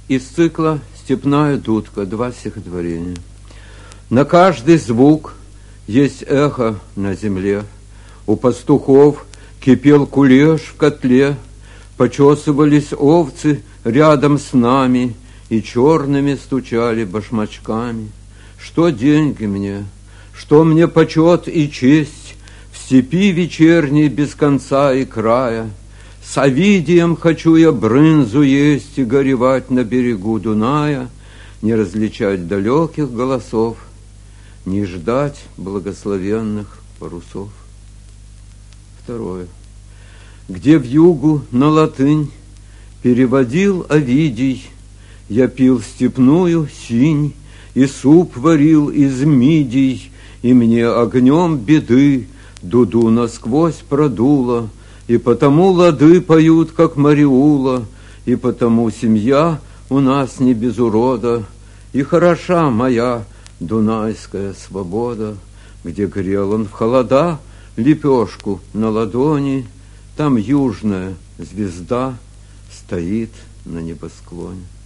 Из цикла «Степная дудка. Два стихотворения». На каждый звук есть эхо на земле. У пастухов кипел кулеш в котле, почесывались овцы рядом с нами и черными стучали башмачками. Что деньги мне, что мне почет и честь в степи вечерней без конца и края? С Овидием хочу я брынзу есть и горевать на берегу Дуная, не различать далеких голосов, не ждать благословенных парусов. Второе. Где вьюгу на латынь переводил Овидий, я пил степную синь и суп варил из мидий, и мне огнем беды дуду насквозь продуло, и потому лады поют, как Мариула, и потому семья у нас не без урода, и хороша моя дунайская свобода. Где грел он в холода лепешку на ладони, там южная звезда стоит на небосклоне.